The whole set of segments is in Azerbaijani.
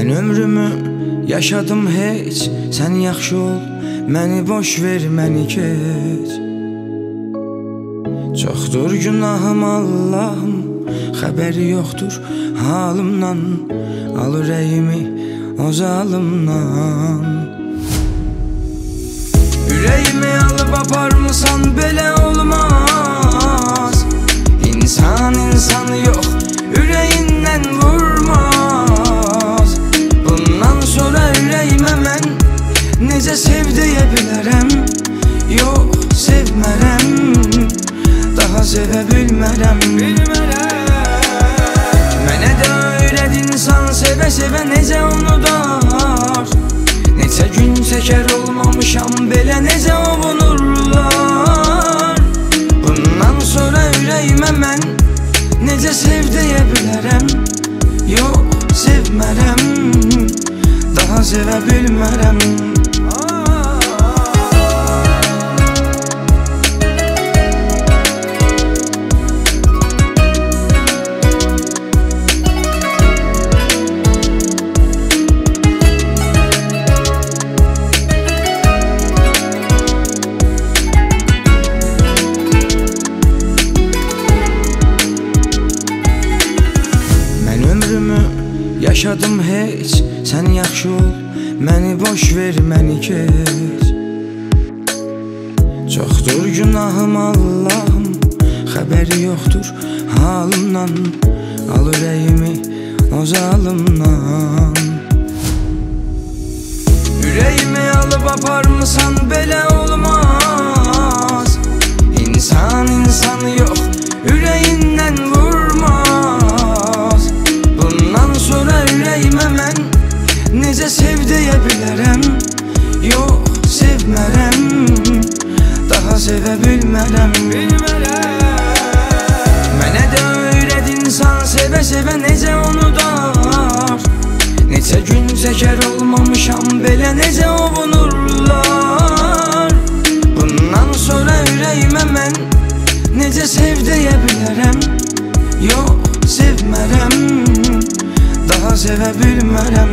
Mən ömrümü yaşadım heç, sən yaxşı ol, məni boş ver, məni keç. Çoxdur günahım Allahım, xəbəri yoxdur halımdan, al ürəyimi o zalımdan. Ürəyimi alıb aparmısan, belə olmaz. İnsan insanı yox, ürəyindən vurmaz. Bundan sonra ürəyimə mən necə sev deyə bilərəm? Yox, sevmərəm, daha sevə bilmərəm. Mənə də öyrədinsan, sevə-sevə necə unudar? Neçə gün çəkər olmamışam, belə necə ovunurlar? Bundan sonra ürəyimə mən necə sev deyə bilərəm? Yox, sevmərəm, daha sevə bilmərəm. Yaşadım heç, sən yaxşı ol, məni boş ver, məni keç. Çoxdur günahım Allahım, xəbəri yoxdur halımdan, al ürəyimi o zalımdan. Ürəyimi alıb aparmısan, belə olmaz. İnsan insanı yox, ürəyindən vurmaz. Bundan sonra ürəyimə mən necə sev deyə bilərəm? Yox, sevmərəm, daha sevə bilmərəm. Mənə də öyrədinsan, sevə-sevə necə unudar? Neçə gün çəkər olmamışam, belə necə ovunurlar? Bundan sonra ürəyimə mən necə sev deyə bilərəm? Yox, sevmərəm, daha sevə bilmərəm.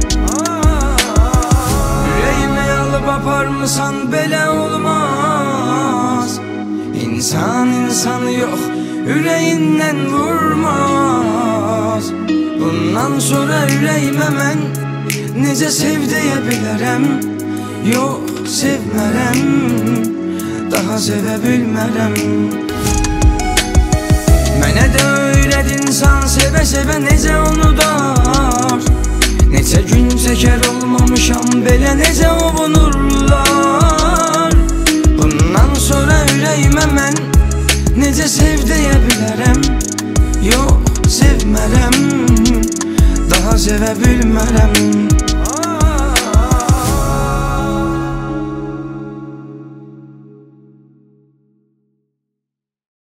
Ürəyimi alıb aparmısan, belə olmaz. İnsan insanı yox, ürəyindən vurmaz. Bundan sonra ürəyimə mən necə sev deyə bilərəm? Yox, sevmərəm, daha sevə bilmərəm. Mənə də öyrədinsan, sevə-sevə necə unudar? Neçə gün çəkər olmamışam, belə necə ovunurlar? Bundan sonra ürəyimə mən necə sev deyə bilərəm? Yox, sevmərəm, daha sevə bilmərəm.